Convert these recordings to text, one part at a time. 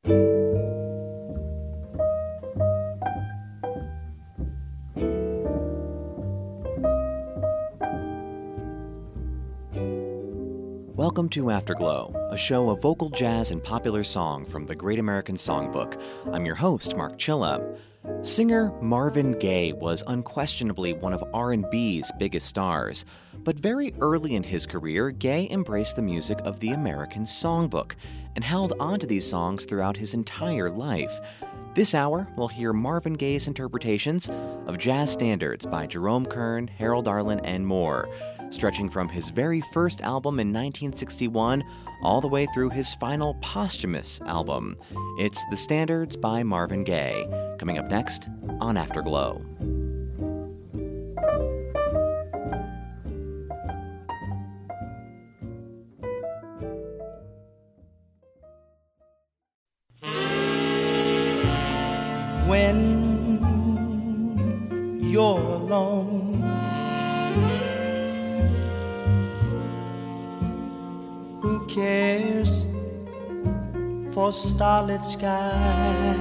Welcome to Afterglow, a show of vocal jazz and popular song from the Great American Songbook. I'm your host, Mark Chilla. Singer Marvin Gaye was unquestionably one of R&B's biggest stars, but very early in his career, Gaye embraced the music of the American Songbook and held onto these songs throughout his entire life. This hour, we'll hear Marvin Gaye's interpretations of jazz standards by Jerome Kern, Harold Arlen, and more, stretching from his very first album in 1961 all the way through his final posthumous album. It's The Standards by Marvin Gaye, coming up next on Afterglow. When you're alone, who cares for starlit skies?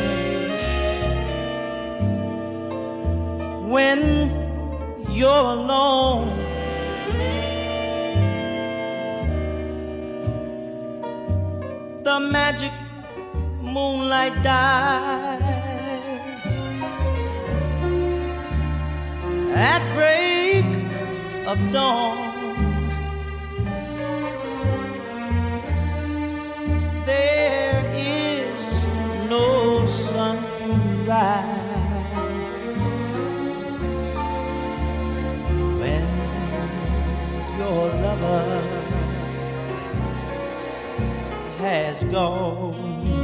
When you're alone, the magic moonlight dies. At break of dawn, there is no sunrise. When your lover has gone,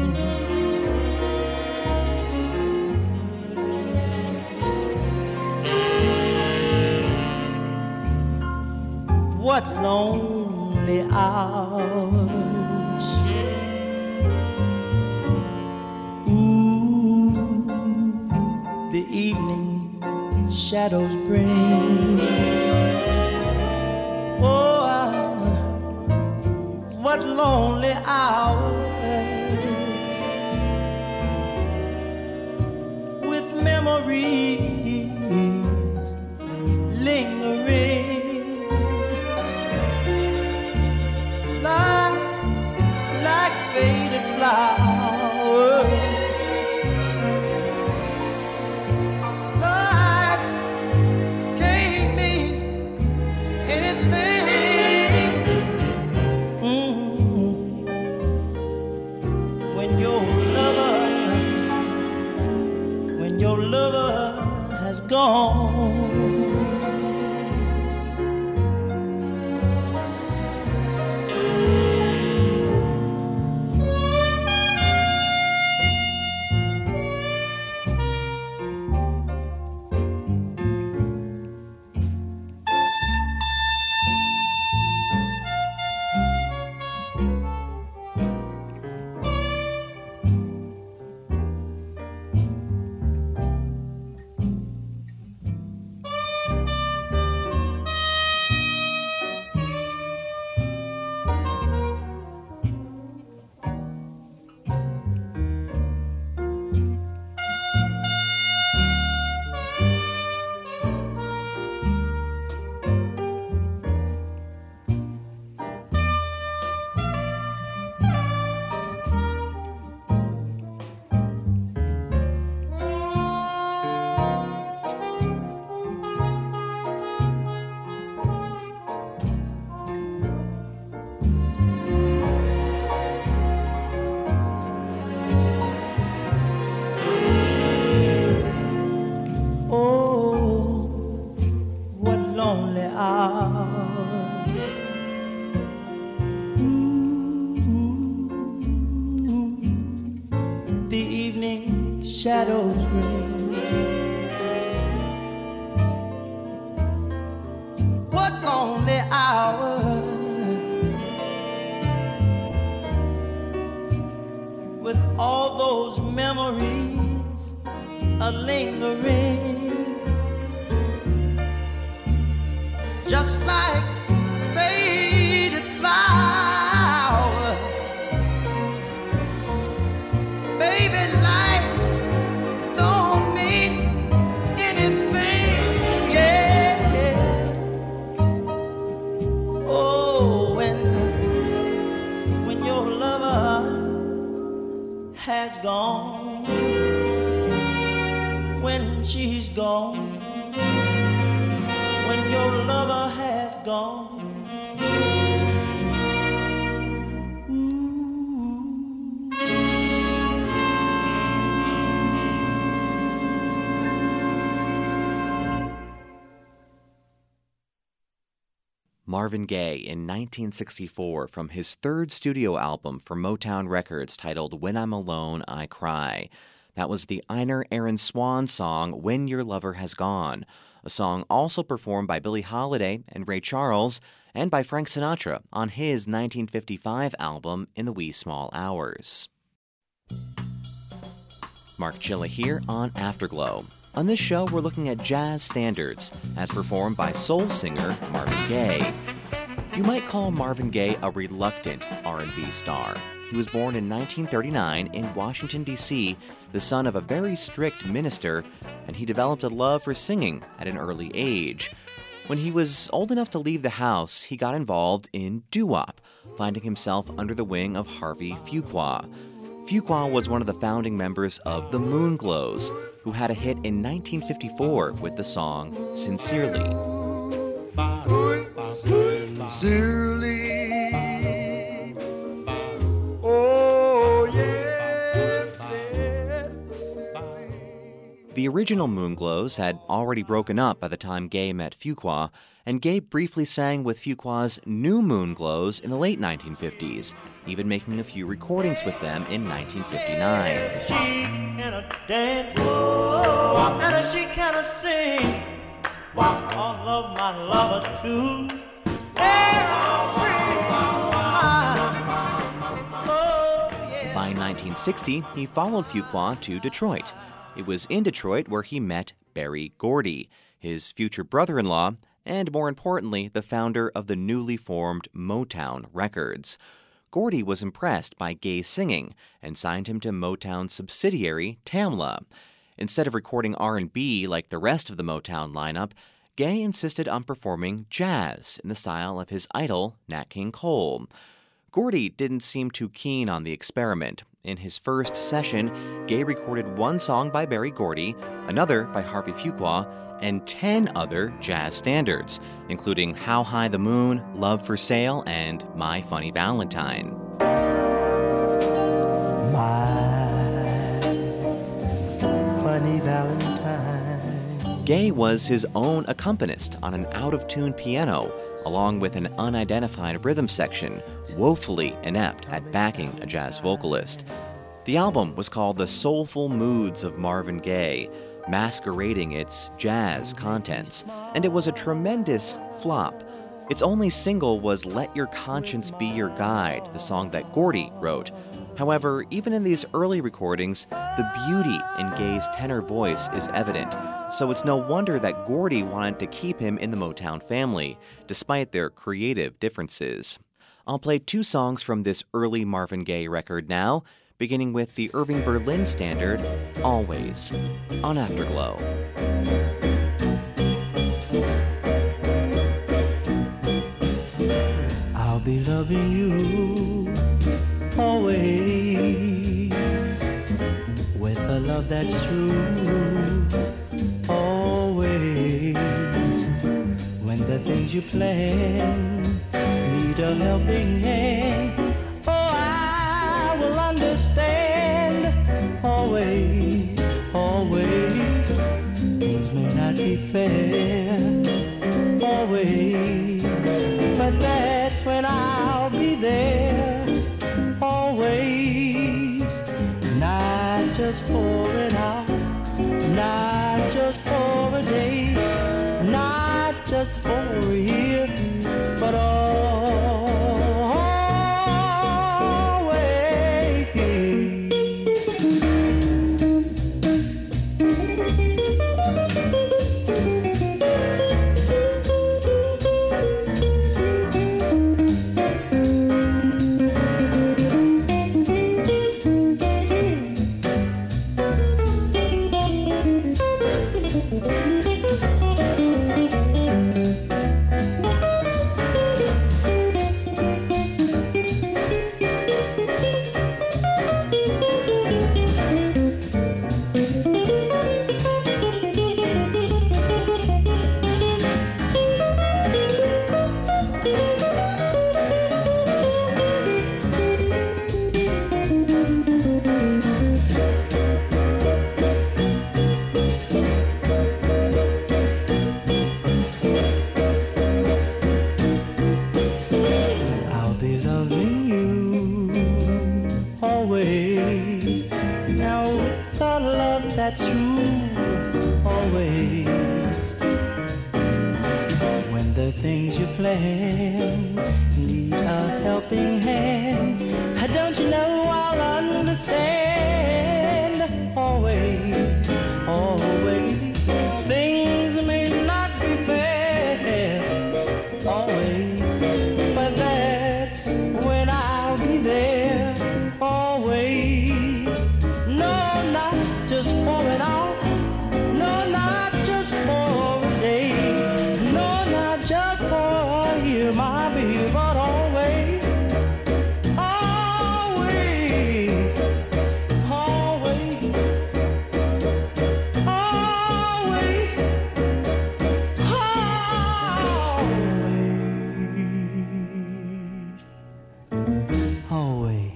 what lonely hours, ooh, the evening shadows bring. Oh, what lonely hours, with memories lingering. Like faded flowers, life can't mean anything when your lover has gone. Shadows bring. What lonely hours, with all those memories a lingering, just like faded flowers, maybe life don't mean anything. Yeah. Oh, when your lover has gone, when she's gone, when your lover has gone. Marvin Gaye in 1964 from his third studio album for Motown Records titled When I'm Alone, I Cry. That was the Einar Aaron Swan song When Your Lover Has Gone, a song also performed by Billie Holiday and Ray Charles and by Frank Sinatra on his 1955 album In the Wee Small Hours. Mark Chilla here on Afterglow. On this show, we're looking at jazz standards, as performed by soul singer Marvin Gaye. You might call Marvin Gaye a reluctant R&B star. He was born in 1939 in Washington, D.C., the son of a very strict minister, and he developed a love for singing at an early age. When he was old enough to leave the house, he got involved in doo-wop, finding himself under the wing of Harvey Fuqua. Fuqua was one of the founding members of the Moonglows, who had a hit in 1954 with the song Sincerely. Sincerely, oh yes, yes. The original Moonglows had already broken up by the time Gaye met Fuqua, and Gaye briefly sang with Fuqua's new Moonglows in the late 1950s, even making a few recordings with them in 1959. She can dance, and she can sing. I love my lover too. By 1960, he followed Fuqua to Detroit. It was in Detroit where he met Berry Gordy, his future brother-in-law, and more importantly, the founder of the newly formed Motown Records. Gordy was impressed by Gaye's singing and signed him to Motown's subsidiary, Tamla. Instead of recording R&B like the rest of the Motown lineup, Gaye insisted on performing jazz in the style of his idol, Nat King Cole. Gordy didn't seem too keen on the experiment. In his first session, Gaye recorded one song by Berry Gordy, another by Harvey Fuqua, and 10 other jazz standards, including How High the Moon, Love for Sale, and My Funny Valentine. My funny Valentine. Gaye was his own accompanist on an out-of-tune piano, along with an unidentified rhythm section, woefully inept at backing a jazz vocalist. The album was called The Soulful Moods of Marvin Gaye, masquerading its jazz contents, and it was a tremendous flop. Its only single was Let Your Conscience Be Your Guide, the song that Gordy wrote. However, even in these early recordings, the beauty in Gaye's tenor voice is evident, so it's no wonder that Gordy wanted to keep him in the Motown family, despite their creative differences. I'll play 2 songs from this early Marvin Gaye record now, beginning with the Irving Berlin standard, Always, on Afterglow. I'll be loving you always, with a love that's true, always. When the things you plan need a helping hand, understand, always, always. Things may not be fair, always, but that's when I'll be there, always. Not just for an hour, not just for a day, not just for a year, but that true always? When the things you plan need a helping hand, don't you know I'll understand? Always, always, things may not be fair, always, but that's when I'll be there, always. No, not just for an hour, no, not just for a day, no, not just for a year, my baby, but always, always, always, always, always, always.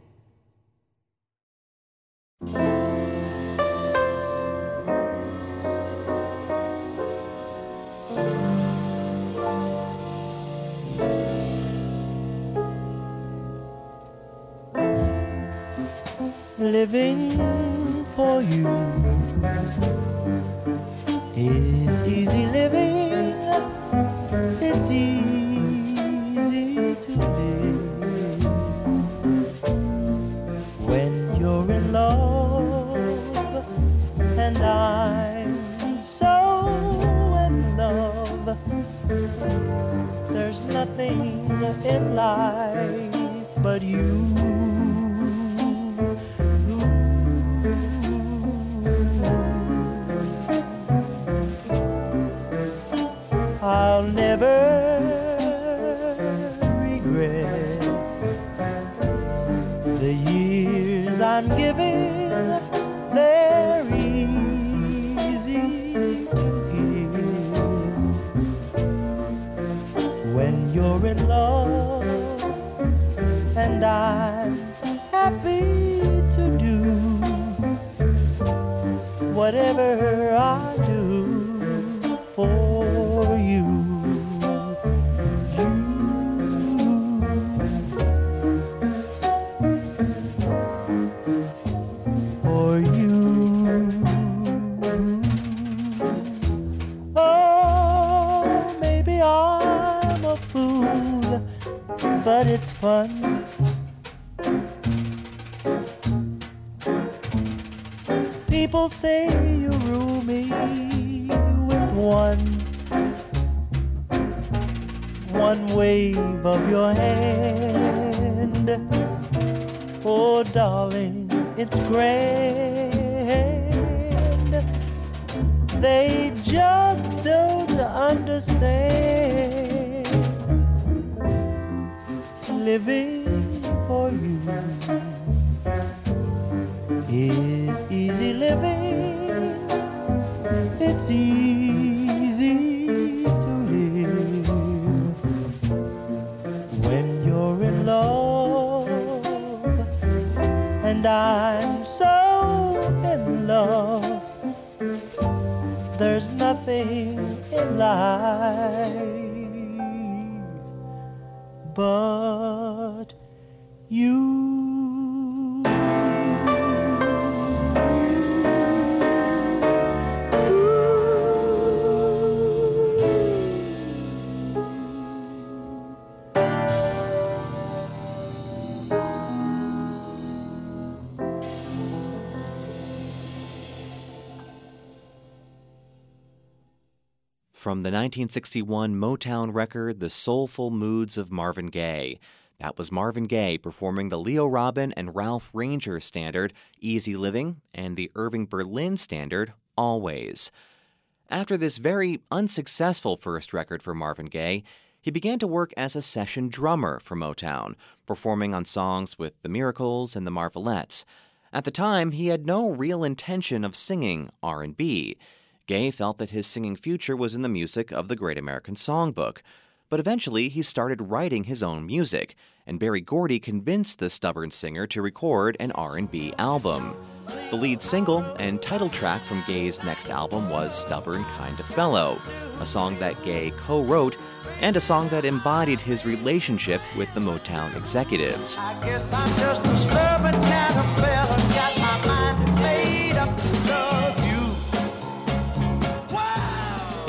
Living for you is easy living. It's easy to live when you're in love, and I'm so in love. There's nothing in life but you. I'll never regret the years I'm giving. They're easy to give when you're in love, and I'm happy to do whatever I do for you, for you. Oh, maybe I'm a fool, but it's fun. People say you rule me with one wave of your hand. Oh, darling, it's grand. They just don't understand. Living for you is easy living. It's easy to live when you're in love, and I'm so in love. There's nothing in life but you. From the 1961 Motown record, The Soulful Moods of Marvin Gaye. That was Marvin Gaye performing the Leo Robin and Ralph Ranger standard, Easy Living, and the Irving Berlin standard, Always. After this very unsuccessful first record for Marvin Gaye, he began to work as a session drummer for Motown, performing on songs with the Miracles and the Marvelettes. At the time, he had no real intention of singing R&B. Gaye felt that his singing future was in the music of the Great American Songbook. But eventually, he started writing his own music, and Berry Gordy convinced the stubborn singer to record an R&B album. The lead single and title track from Gaye's next album was Stubborn Kind of Fellow, a song that Gaye co-wrote and a song that embodied his relationship with the Motown executives. I guess I'm just a stubborn kind of fella, got my mind made up to love.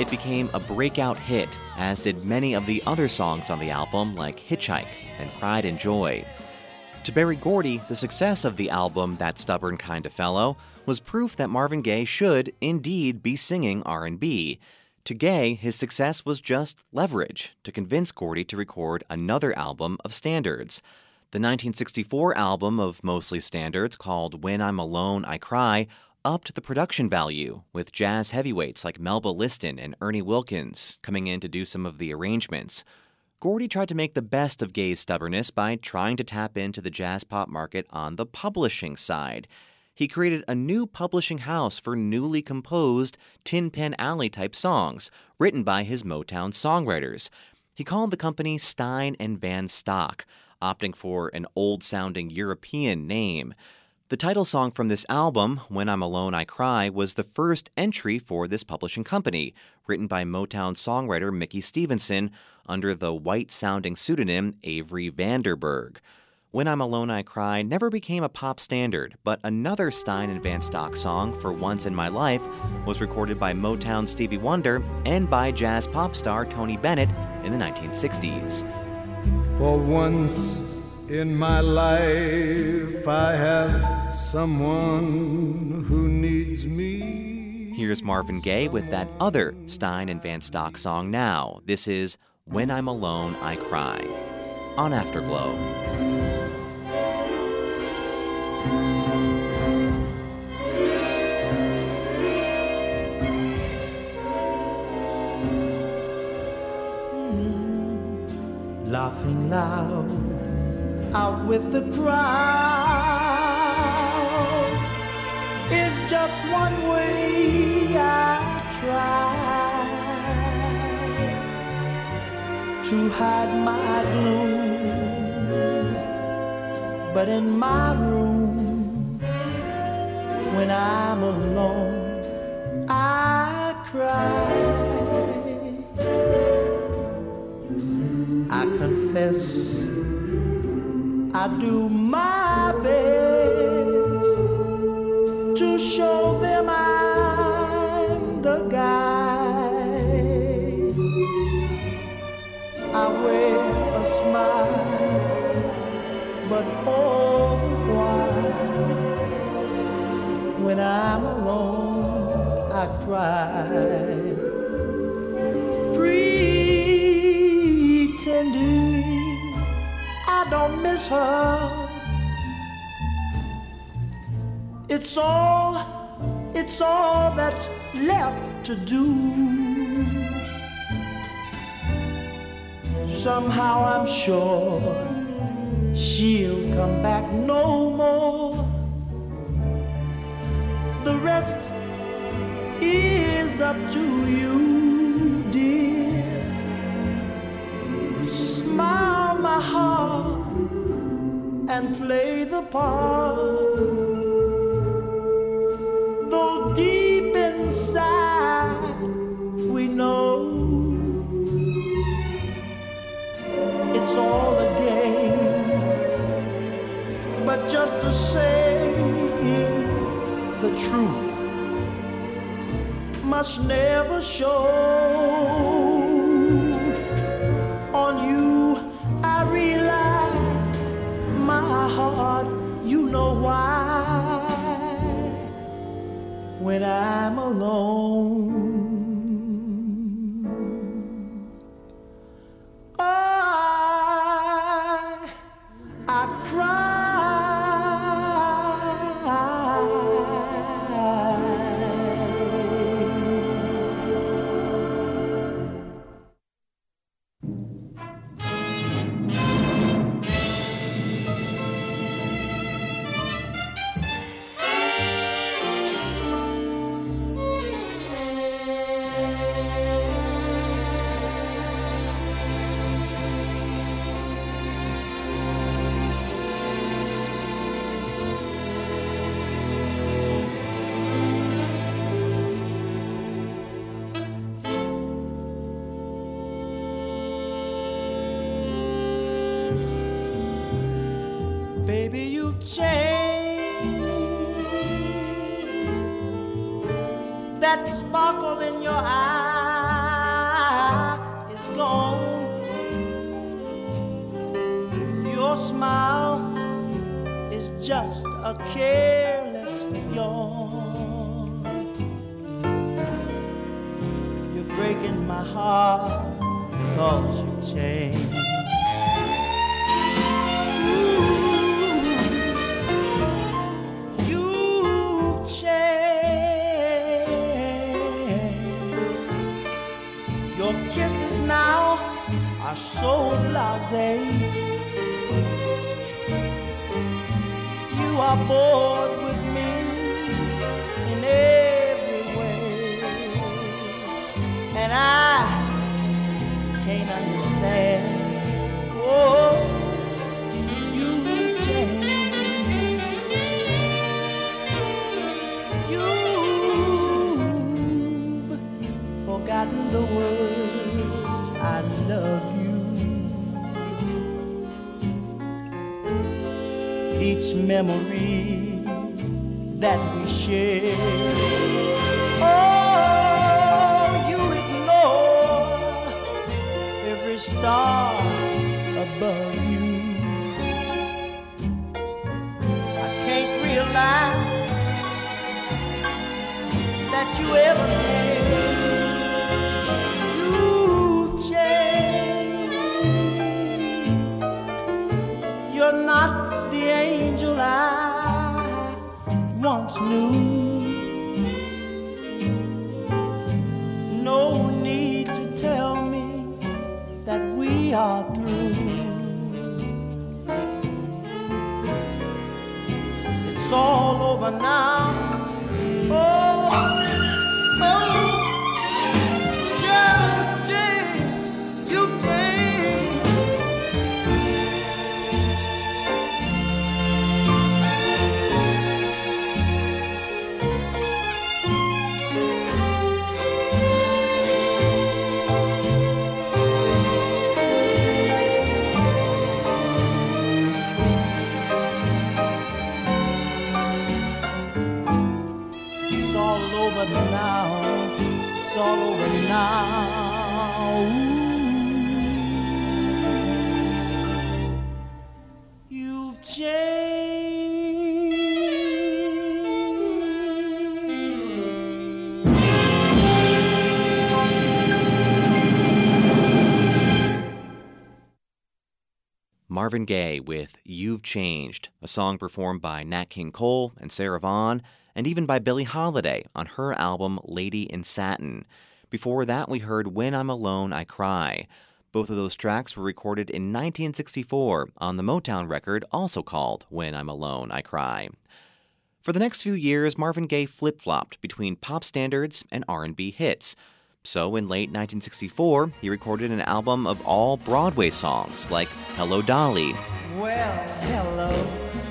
it became a breakout hit, as did many of the other songs on the album like Hitchhike and Pride and Joy. To Berry Gordy, the success of the album That Stubborn Kind of Fellow was proof that Marvin Gaye should indeed be singing R&B. To Gaye, his success was just leverage to convince Gordy to record another album of standards. The 1964 album of mostly standards, called When I'm Alone, I Cry, upped the production value, with jazz heavyweights like Melba Liston and Ernie Wilkins coming in to do some of the arrangements. Gordy tried to make the best of Gaye's stubbornness by trying to tap into the jazz pop market on the publishing side. He created a new publishing house for newly composed Tin Pan Alley-type songs, written by his Motown songwriters. He called the company Stein and Van Stock, opting for an old-sounding European name. The title song from this album, When I'm Alone I Cry, was the first entry for this publishing company, written by Motown songwriter Mickey Stevenson under the white-sounding pseudonym Avery Vanderburg. When I'm Alone I Cry never became a pop standard, but another Stein and Van Stock song, For Once in My Life, was recorded by Motown Stevie Wonder and by jazz pop star Tony Bennett in the 1960s. For once in my life, I have someone who needs me. Here's Marvin Gaye with that other Stein and Van Stock song now. This is When I'm Alone, I Cry on Afterglow. Laughing loud out with the crowd is just one way I try to hide my gloom, but in my room when I'm alone I cry. I confess I do my best to show them I'm the guy. I wear a smile, but all the while when I'm alone I cry. Pretending I don't miss her. It's all that's left to do. Somehow I'm sure she'll come back no more. The rest is up to you, dear. Smile my heart and play the part, though deep inside we know it's all a game. But just to say the truth must never show. On you I rely, my heart, you know why. When I'm alone I cry. Baby, you changed. That sparkle in your eyes a careless yawn. You're breaking my heart 'cause you changed. You've changed. Your kisses now are so blasé. You are bored with me in every way, and I can't understand. Oh, you changed. You've forgotten the words I love you. Each memory that we share. Oh, you ignore every star above you. I can't realize that you ever cared. You've changed. You're not the angel I once knew. No need to tell me that we are through. It's all over now. Oh, oh, you've changed. You've changed. Now, it's all over now. Ooh, you've changed. Marvin Gaye with You've Changed, a song performed by Nat King Cole and Sarah Vaughan, and even by Billie Holiday on her album Lady in Satin. Before that, we heard When I'm Alone, I Cry. Both of those tracks were recorded in 1964 on the Motown record also called When I'm Alone, I Cry. For the next few years, Marvin Gaye flip-flopped between pop standards and R&B hits. So in late 1964, he recorded an album of all Broadway songs like Hello Dolly. Well, hello,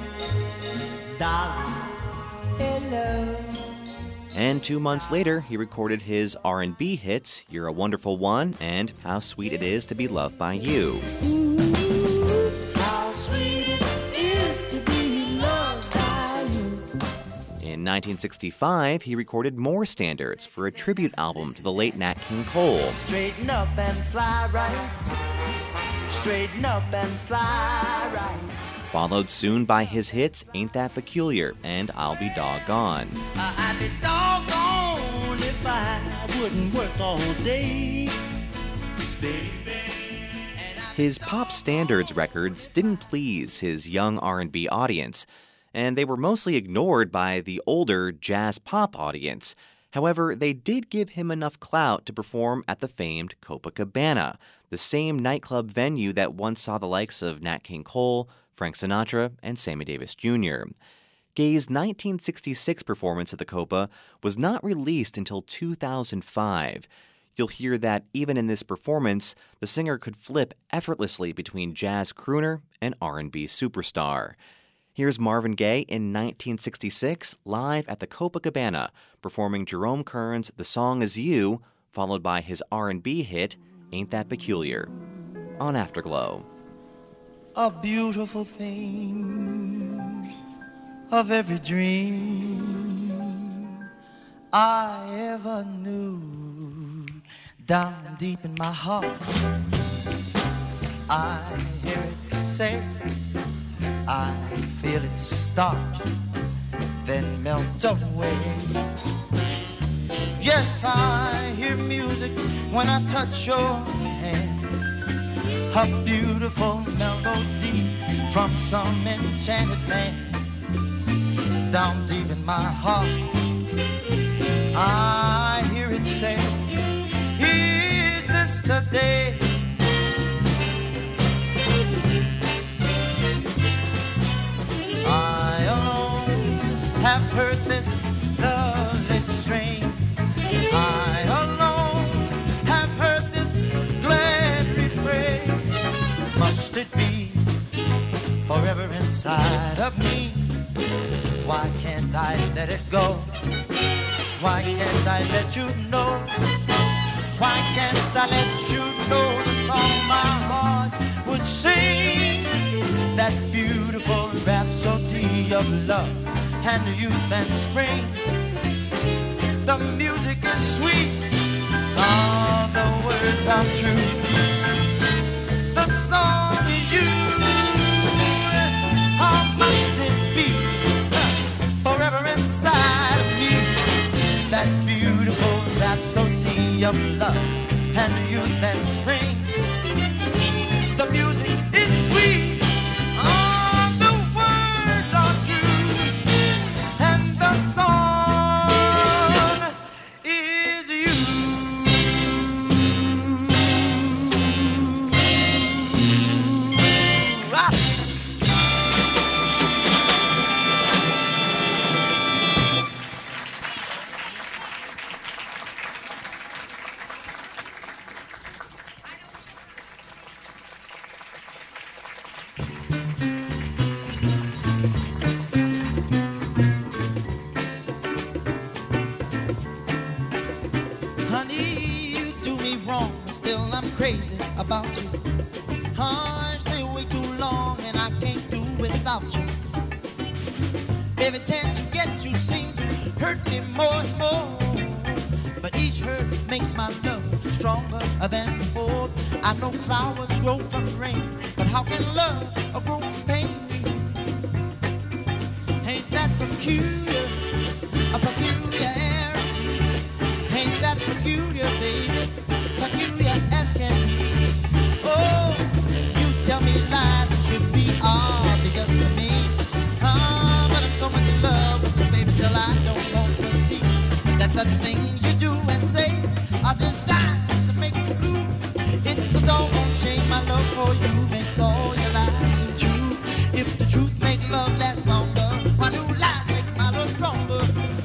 Dolly. Hello. And 2 months later, he recorded his R&B hits, You're a Wonderful One and How Sweet It Is to Be Loved by You. Ooh, how sweet it is to be loved by you. In 1965, he recorded more standards for a tribute album to the late Nat King Cole. Straighten up and fly right. Straighten up and fly right. Followed soon by his hits Ain't That Peculiar and I'll Be Doggone. I'd be doggone if I wouldn't work all day, baby. His pop standards records didn't please his young R&B audience, and they were mostly ignored by the older jazz pop audience. However, they did give him enough clout to perform at the famed Copacabana, the same nightclub venue that once saw the likes of Nat King Cole, Frank Sinatra, and Sammy Davis Jr. Gaye's 1966 performance at the Copa was not released until 2005. You'll hear that even in this performance, the singer could flip effortlessly between jazz crooner and R&B superstar. Here's Marvin Gaye in 1966, live at the Copacabana, performing Jerome Kern's The Song Is You, followed by his R&B hit, Ain't That Peculiar, on Afterglow. A beautiful thing of every dream I ever knew. Down deep in my heart, I hear it say, I feel it start then melt away. Yes, I hear music when I touch your hand, a beautiful melody from some enchanted land. Down deep in my heart, I hear it say, is this the day? I alone have heard this lovely strain. I alone have heard this glad refrain. Must it be forever inside of me? Why can't I let it go? Why can't I let you know? Why can't I let you know the song my heart would sing? That beautiful rhapsody of love and youth and spring. The music is sweet, all the words are true. The song is you. How must it be forever inside of me? That beautiful rhapsody of love and youth and spring. The music is sweet, all the words are true, and the song is you. Ah. Honey, you do me wrong, still I'm crazy about you. I stay away too long and I can't do without you. Every chance you get, you seem to hurt me more and more. But each hurt makes my love stronger than before. I know flowers grow from rain, but how can love grow from pain? Ain't that peculiar, a peculiarity? Ain't that peculiar, baby, peculiar as can be? Oh, you tell me lies that should be obvious to me. But I'm so much in love with you, baby, till I don't want to see that the things you do and say are designed to make you blue. It's a doggone shame my love for you makes all your lies seem true. If the truth make love last longer, why do lies make my love stronger?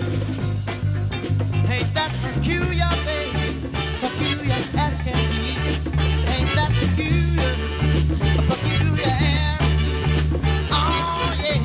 Ain't that peculiar, baby, peculiar as can be? Ain't that peculiar, a peculiarity? Oh yeah.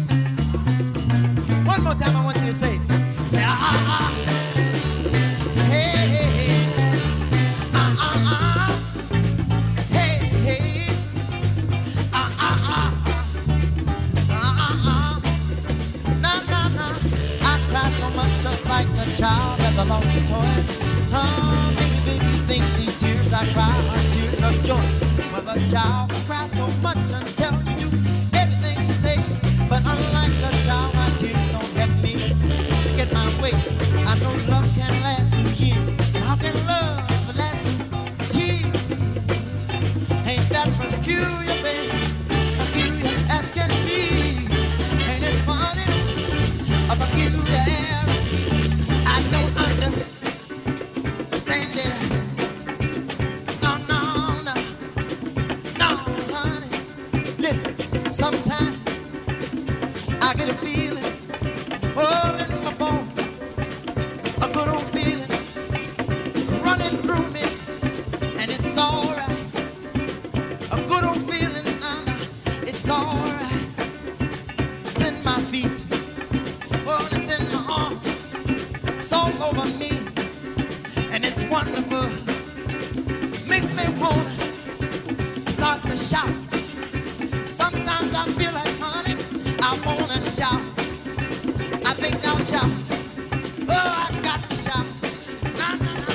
One more time I want you to say ah ah ah. Say hey hey hey. Ah ah ah. Hey hey. Ah ah ah. Ah ah ah. Na na na. I cry so much just like a child that belongs to toy. Baby, baby, think these tears I cry are tears of joy. Well, a child can cry so much until you do everything you say. But unlike a child, my tears don't help me to get my way. I know love can last 2 years. How can love last 2 years? Ain't that peculiar, baby? Peculiar as can be. Ain't it funny? A peculiarity. I don't understand it. No, no, no. No, honey. Listen, sometimes I get a feeling all in my bones, a good old feeling running through me, and it's alright. A good old feeling, it's alright. It's in my feet, well, it's in my arms, it's all over me, and it's wonderful. Makes me wanna start to shout. Sometimes I feel like, honey, I wanna shout. I think I'll shout. Oh, I got to shout. Na na na.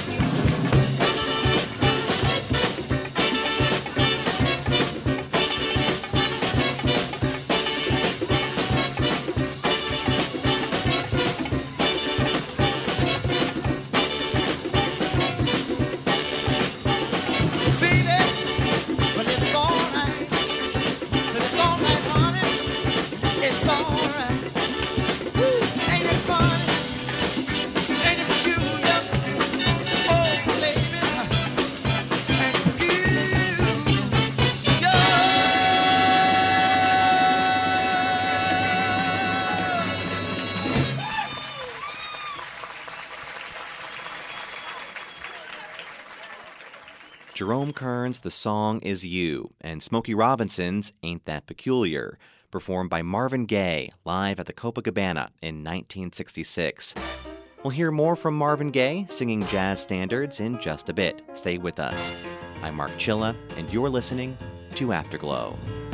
Jerome Kern's The Song Is You, and Smokey Robinson's Ain't That Peculiar, performed by Marvin Gaye live at the Copacabana in 1966. We'll hear more from Marvin Gaye singing jazz standards in just a bit. Stay with us. I'm Mark Chilla, and you're listening to Afterglow.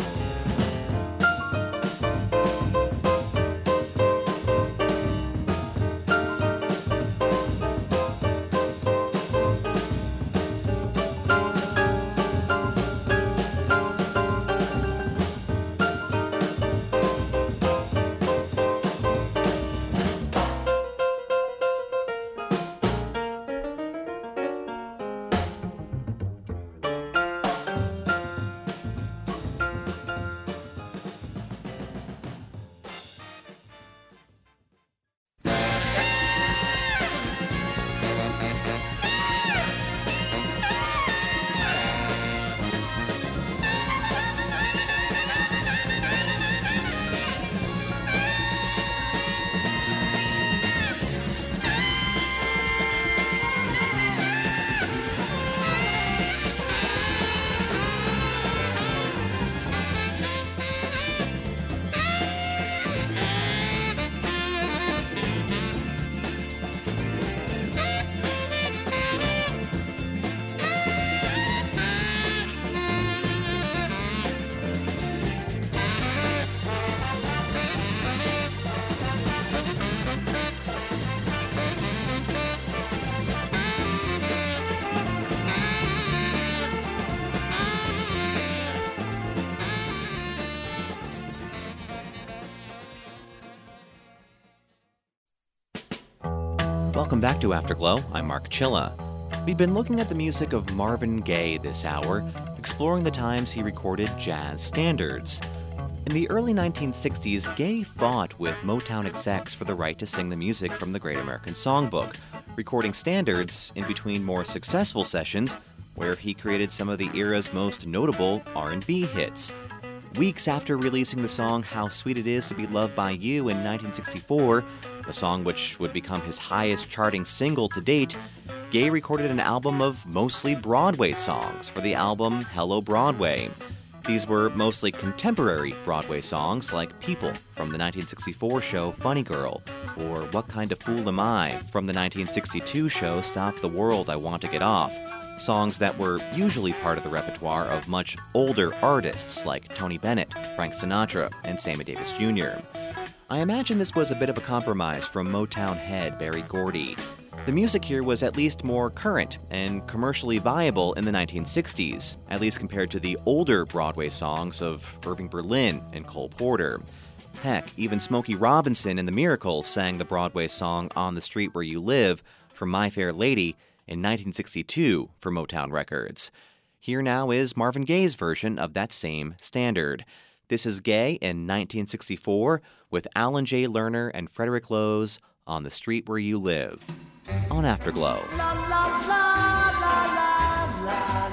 Welcome back to Afterglow. I'm Mark Chilla. We've been looking at the music of Marvin Gaye this hour, exploring the times he recorded jazz standards. In the early 1960s, Gaye fought with Motown execs for the right to sing the music from the Great American Songbook, recording standards in between more successful sessions where he created some of the era's most notable R&B hits. Weeks after releasing the song How Sweet It Is to Be Loved by You in 1964, a song which would become his highest charting single to date, Gaye recorded an album of mostly Broadway songs for the album Hello Broadway. These were mostly contemporary Broadway songs like People from the 1964 show Funny Girl, or What Kind of Fool Am I from the 1962 show Stop the World, I Want to Get Off, songs that were usually part of the repertoire of much older artists like Tony Bennett, Frank Sinatra, and Sammy Davis Jr. I imagine this was a bit of a compromise from Motown head Berry Gordy. The music here was at least more current and commercially viable in the 1960s, at least compared to the older Broadway songs of Irving Berlin and Cole Porter. Heck, even Smokey Robinson and the Miracles sang the Broadway song On the Street Where You Live from My Fair Lady in 1962 for Motown Records. Here now is Marvin Gaye's version of that same standard. This is Gaye in 1964 with Alan J. Lerner and Frederick Lowe's On the Street Where You Live on Afterglow. La, la, la, la, la, la.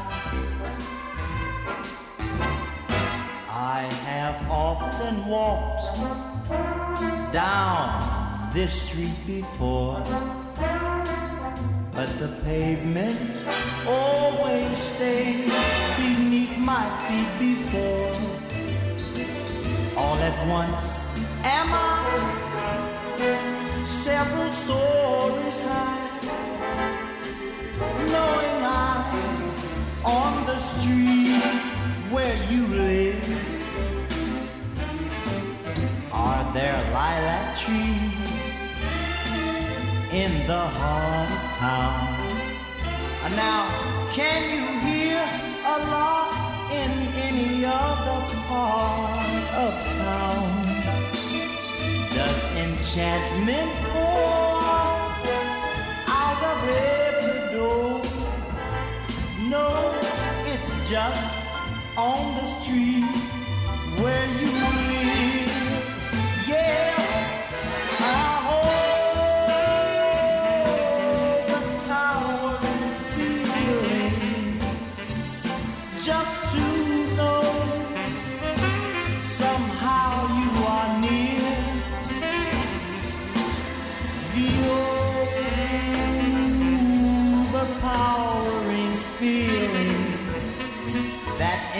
I have often walked down this street before, but the pavement always stays beneath my feet before. All at once am I several stories high, knowing I'm on the street where you live. Are there lilac trees in the heart of town? Now, can you hear a lark in any other part of town? Does enchantment pour out of every door? No, it's just on the street where you live. Yeah, I hold the towering feeling just to know somehow you are near. The overpowering feeling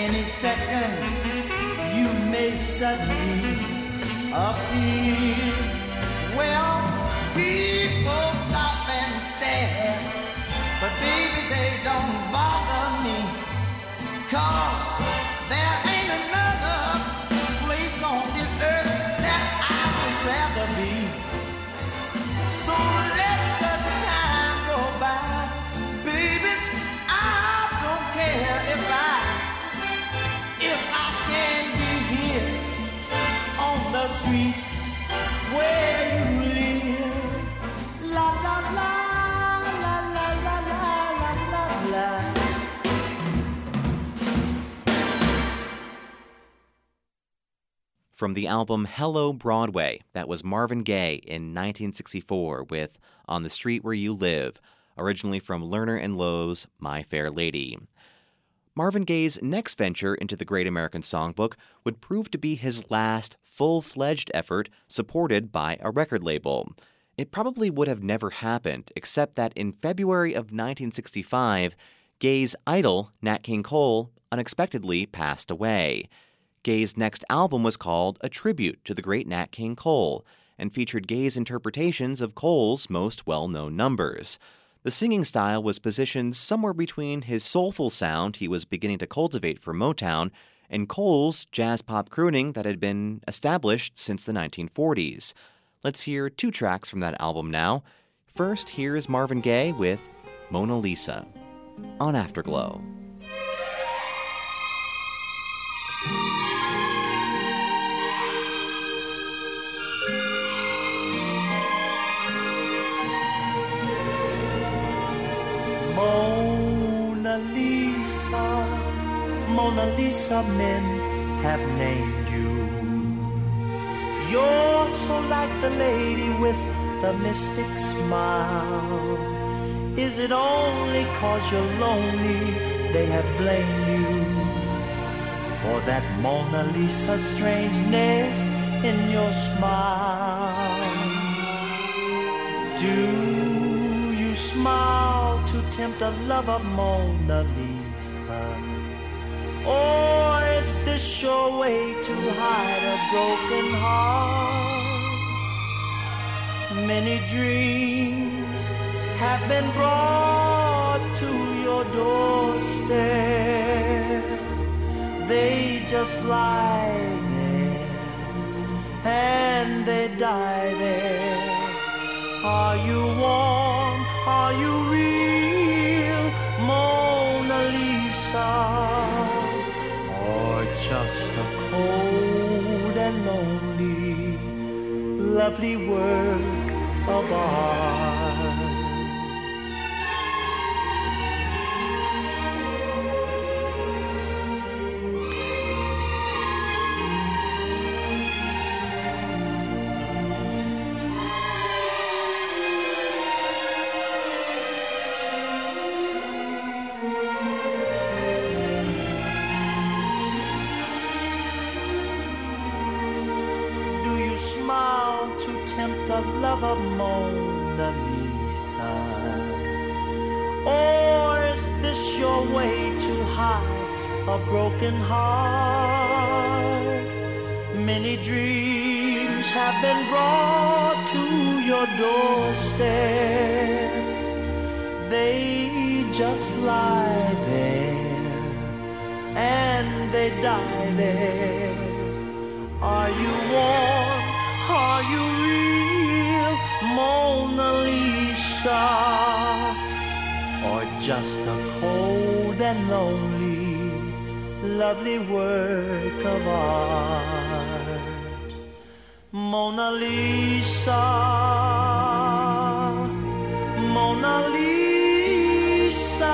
any second you may suddenly appear. Well, people stop and stare, but baby, they don't bother me, 'cause there ain't another place on this earth that I would rather be. So let the time go by, baby, I don't care if I can be here on the street where you live. La la la la la la la la la. From the album Hello Broadway, that was Marvin Gaye in 1964 with On the Street Where You Live, originally from Lerner and Loewe's My Fair Lady. Marvin Gaye's next venture into the Great American Songbook would prove to be his last full-fledged effort supported by a record label. It probably would have never happened, except that in February of 1965, Gaye's idol, Nat King Cole, unexpectedly passed away. Gaye's next album was called A Tribute to the Great Nat King Cole and featured Gaye's interpretations of Cole's most well-known numbers. The singing style was positioned somewhere between his soulful sound he was beginning to cultivate for Motown and Cole's jazz-pop crooning that had been established since the 1940s. Let's hear 2 tracks from that album now. First, here's Marvin Gaye with Mona Lisa on Afterglow. Mona Lisa, Mona Lisa, men have named you. You're so like the lady with the mystic smile. Is it only 'cause you're lonely they have blamed you for that Mona Lisa strangeness in your smile? Do you smile to tempt the love of Mona Lisa? Or is this your way to hide a broken heart? Many dreams have been brought to your doorstep. They just lie there and they die there. Are you warm? Are you real, Mona Lisa? Or just a cold and lonely, lovely work of art? The love of Mona Lisa? Or is this your way to hide a broken heart? Many dreams have been brought to your doorstep. They just lie there and they die there. Are you warm? Are you real, Mona Lisa? Or just a cold and lonely, lovely work of art? Mona Lisa, Mona Lisa.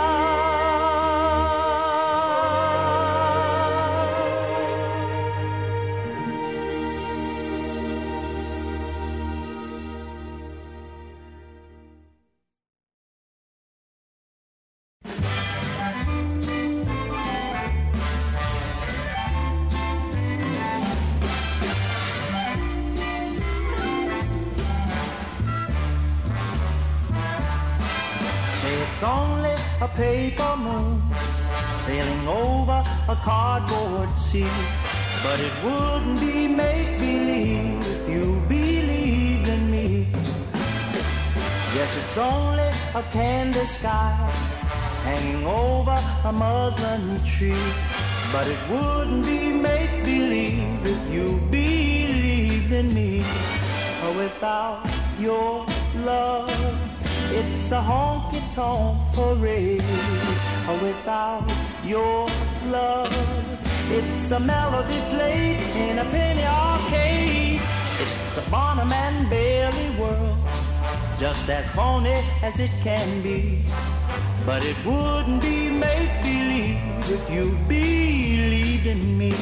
it's only a paper moon sailing over a cardboard sea. But it wouldn't be make-believe if you believed in me. Yes, it's only a candy sky hanging over a muslin tree. But it wouldn't be make-believe if you believed in me. Without your love, it's a honky-tonk parade. Without your love, it's a melody played in a penny arcade. It's a Barnum and Bailey world, just as phony as it can be. But it wouldn't be make-believe if you believed in me.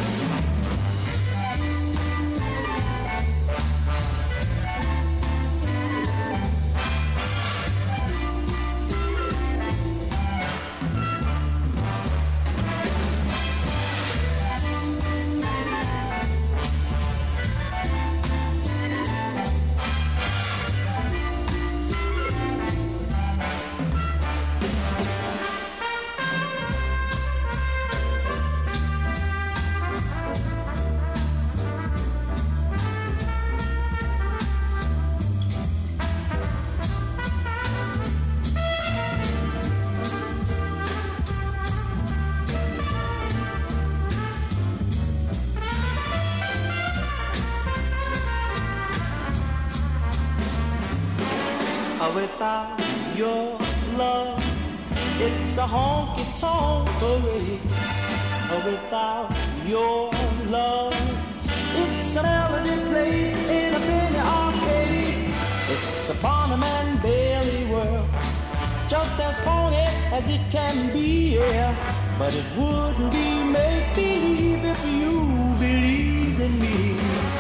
Without your love, it's a honky-tonk parade. Without your love, it's a melody played in a penny arcade. It's a Barnum and Bailey world, just as phony as it can be, yeah. But it wouldn't be make-believe if you believed in me.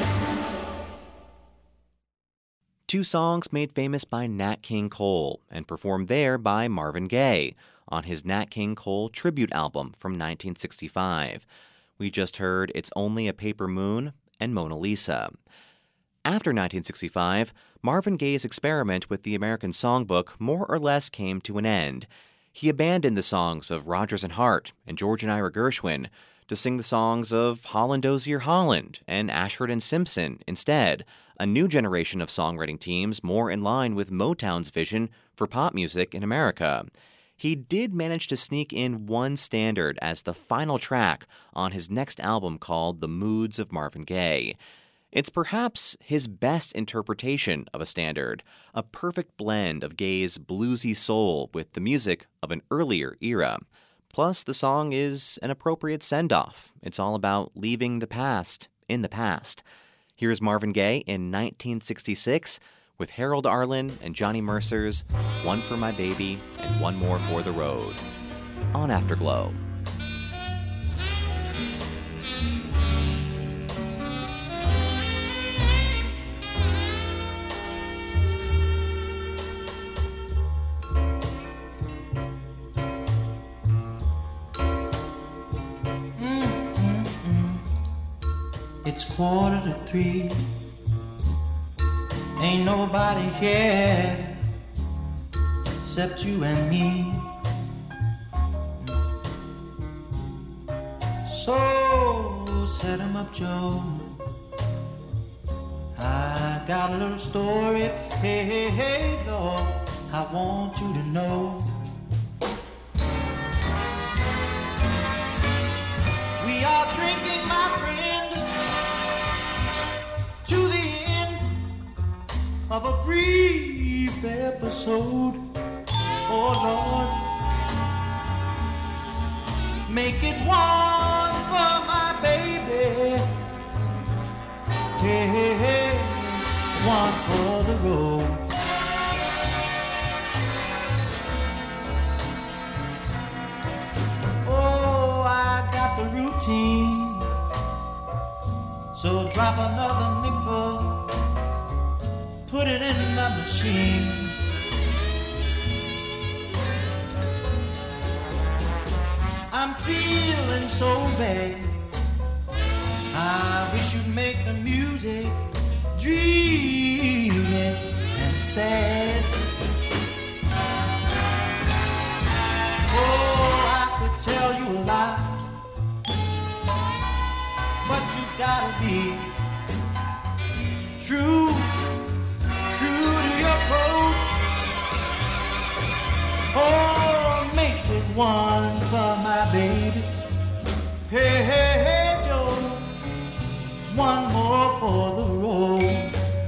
Two songs made famous by Nat King Cole and performed there by Marvin Gaye on his Nat King Cole tribute album from 1965. We just heard It's Only a Paper Moon and Mona Lisa. After 1965, Marvin Gaye's experiment with the American Songbook more or less came to an end. He abandoned the songs of Rodgers and Hart and George and Ira Gershwin to sing the songs of Holland Dozier Holland and Ashford and Simpson instead, a new generation of songwriting teams more in line with Motown's vision for pop music in America. He did manage to sneak in one standard as the final track on his next album called The Moods of Marvin Gaye. It's perhaps his best interpretation of a standard, a perfect blend of Gaye's bluesy soul with the music of an earlier era. Plus, the song is an appropriate send-off. It's all about leaving the past in the past. Here's Marvin Gaye in 1966 with Harold Arlen and Johnny Mercer's One for My Baby and One More for the Road on Afterglow. It's 2:45. Ain't nobody here except you and me. So set 'em up, Joe. I got a little story. Hey, hey, hey, Lord, I want you to know. We are drinking, my friend, to the end of a brief episode. Oh Lord, make it one for my baby. Hey, hey, hey, one for the road. Oh, I got the routine, so drop another nickel, put it in the machine. I'm feeling so bad, I wish you'd make the music dreamy and sad. true to your code. Oh, make it one for my baby. Hey, hey, hey, Joe, one more for the road.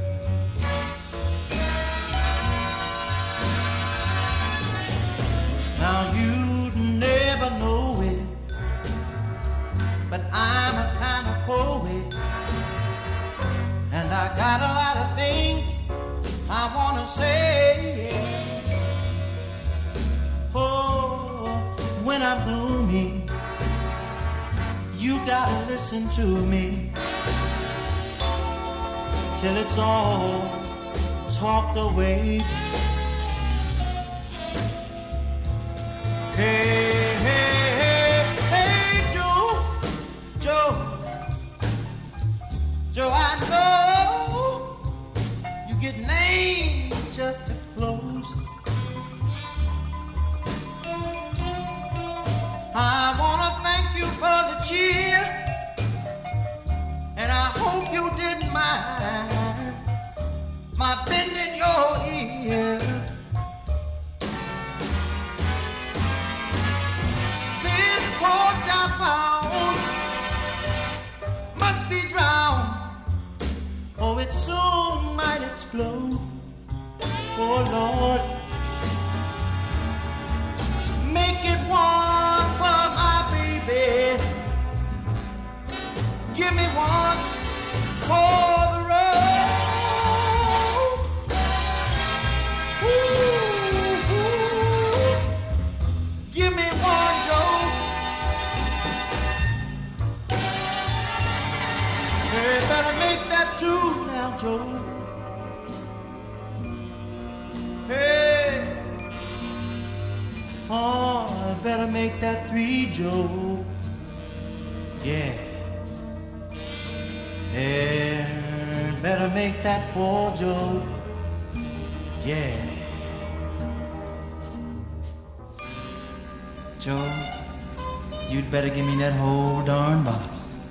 Now you'd never know it, but I'm a kind of poet, and I got a lot of things I wanna say. Oh, when I'm gloomy, you gotta listen to me till it's all talked away. Hey, hey, hey, hey, Joe, I know you get named just to close. I wanna thank you for the cheer, and I hope you didn't mind my bending your ear. This torch I found must be drowned, or it soon might explode. Oh Lord, make it one for my baby. Give me one for the road. Ooh, ooh. Give me one, Joe. Hey, better make that two now, Joe. Hey, oh, I better make that three, Joe. Yeah. Yeah, better make that four, Joe. Yeah. Joe, you'd better give me that whole darn bottle.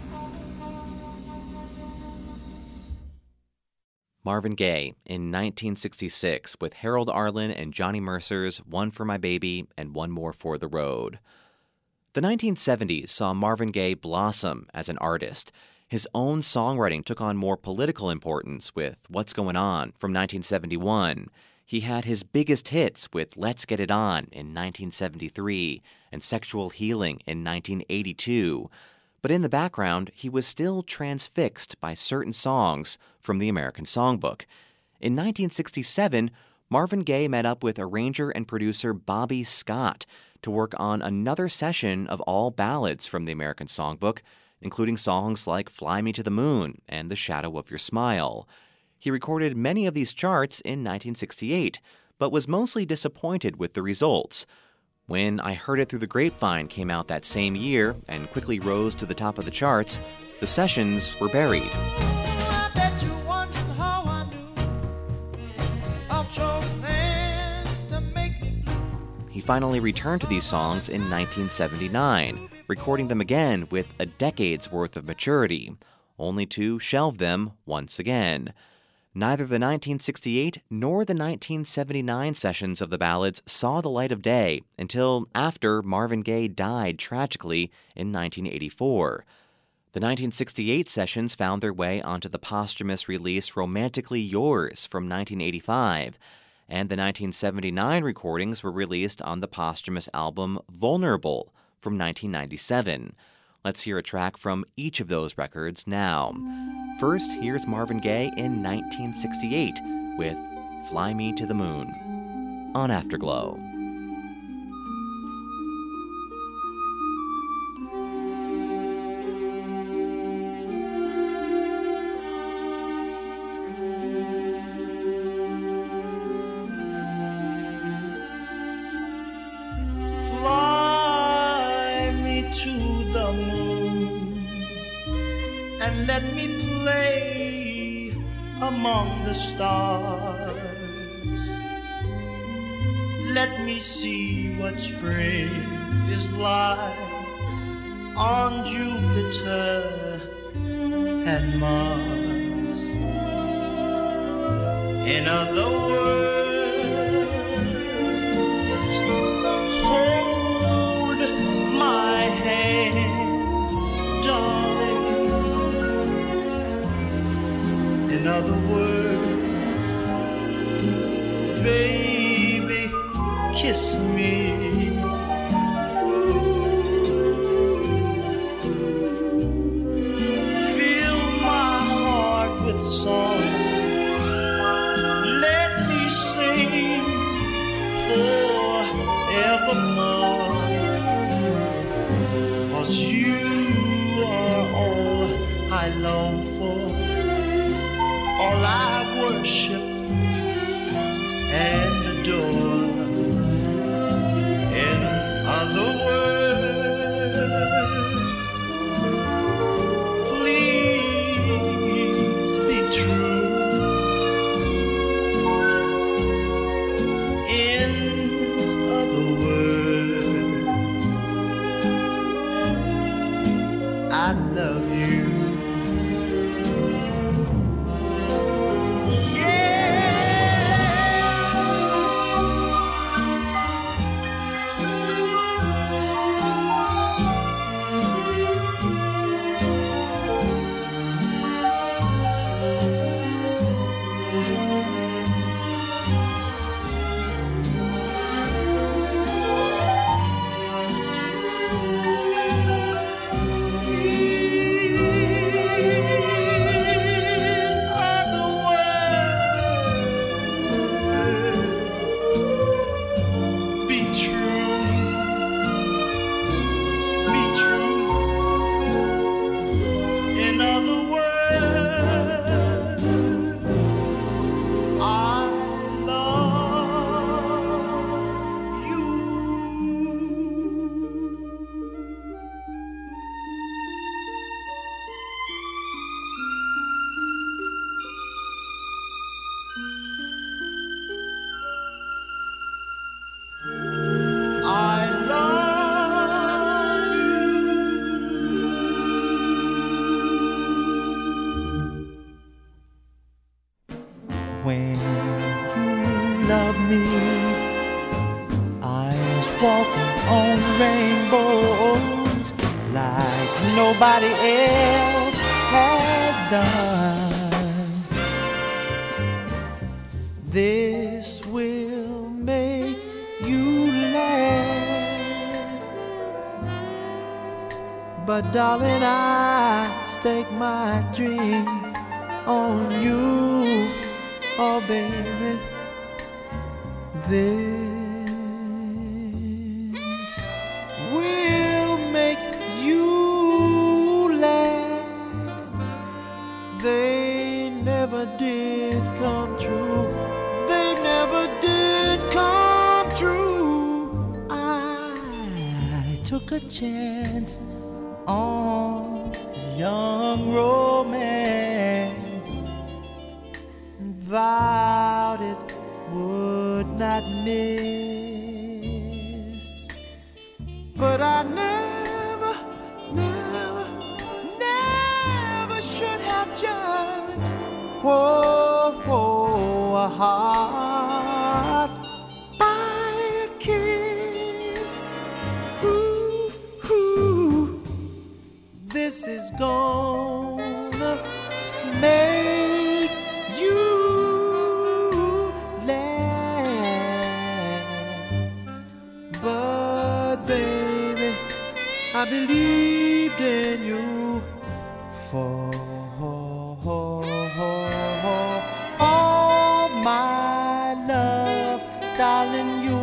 Marvin Gaye in 1966 with Harold Arlen and Johnny Mercer's One for My Baby and One More for the Road. The 1970s saw Marvin Gaye blossom as an artist. His own songwriting took on more political importance with What's Going On from 1971. He had his biggest hits with Let's Get It On in 1973 and Sexual Healing in 1982. But in the background, he was still transfixed by certain songs from the American Songbook. In 1967, Marvin Gaye met up with arranger and producer Bobby Scott to work on another session of all ballads from the American Songbook, including songs like Fly Me to the Moon and The Shadow of Your Smile. He recorded many of these charts in 1968, but was mostly disappointed with the results. When I Heard It Through the Grapevine came out that same year and quickly rose to the top of the charts, the sessions were buried. I bet you wondering how I knew I'll show plans to make me blue. He finally returned to these songs in 1979, recording them again with a decade's worth of maturity, only to shelve them once again. Neither the 1968 nor the 1979 sessions of the ballads saw the light of day until after Marvin Gaye died tragically in 1984. The 1968 sessions found their way onto the posthumous release Romantically Yours from 1985, and the 1979 recordings were released on the posthumous album Vulnerable from 1997. Let's hear a track from each of those records now. First, here's Marvin Gaye in 1968 with Fly Me to the Moon on Afterglow. Fly me to the moon and let me play among the stars. Let me see what spring is like on Jupiter and Mars. In other words, hold my hand, darling. In other words, baby, kiss me. Fill my heart with song. Let me sing forevermore. 'Cause you are all I long for, all I worship and adore. In other words, please be true. In other words, I love you. When you love me, eyes walking on rainbows like nobody else has done. This will make you laugh, but darling, I stake my dreams on you. Oh baby, this will make you laugh. They never did come true. They never did come true. I took a chance on young romance, vowed it would not miss. But I never should have judged a heart by a kiss. Ooh, ooh. This is gonna make you but baby, I believed in you for all my love, darling. You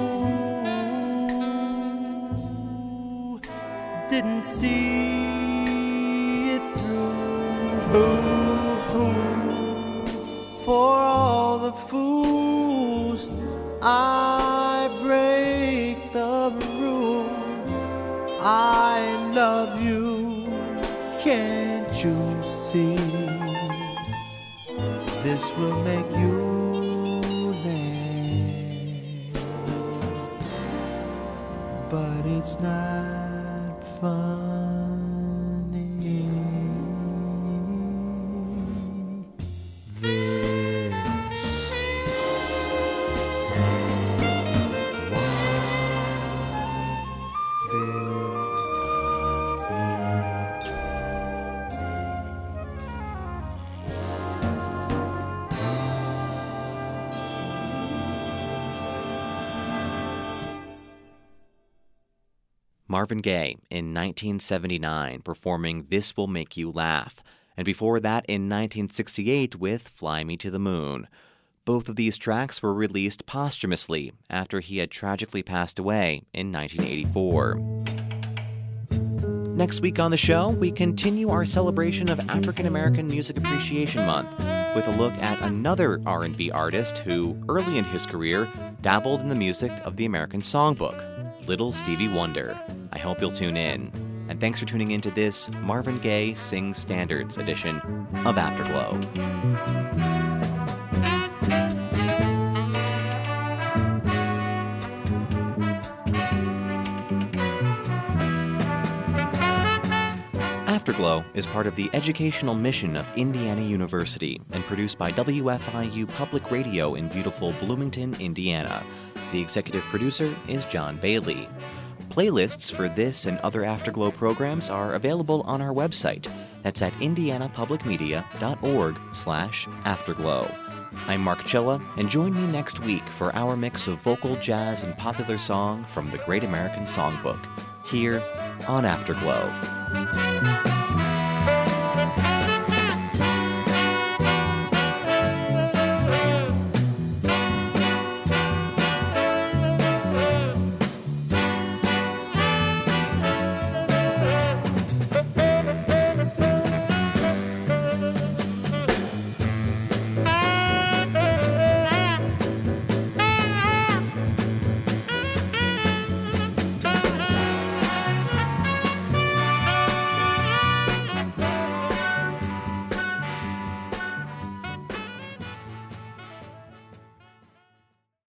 didn't see it through. Boo-hoo. For all the fools I break the rule. I love you, can't you see? This will make you laugh, but it's not funny. This Marvin Gaye in 1979 performing This Will Make You Laugh, and before that in 1968 with Fly Me to the Moon. Both of these tracks were released posthumously after he had tragically passed away in 1984. Next week on the show, we continue our celebration of African American Music Appreciation Month with a look at another R&B artist who, early in his career, dabbled in the music of the American Songbook, Little Stevie Wonder. I hope you'll tune in. And thanks for tuning in to this Marvin Gaye Sings Standards edition of Afterglow. Afterglow is part of the educational mission of Indiana University and produced by WFIU Public Radio in beautiful Bloomington, Indiana. The executive producer is John Bailey. Playlists for this and other Afterglow programs are available on our website. That's at indianapublicmedia.org/afterglow. I'm Mark Chilla, and join me next week for our mix of vocal, jazz, and popular song from the Great American Songbook, here on Afterglow.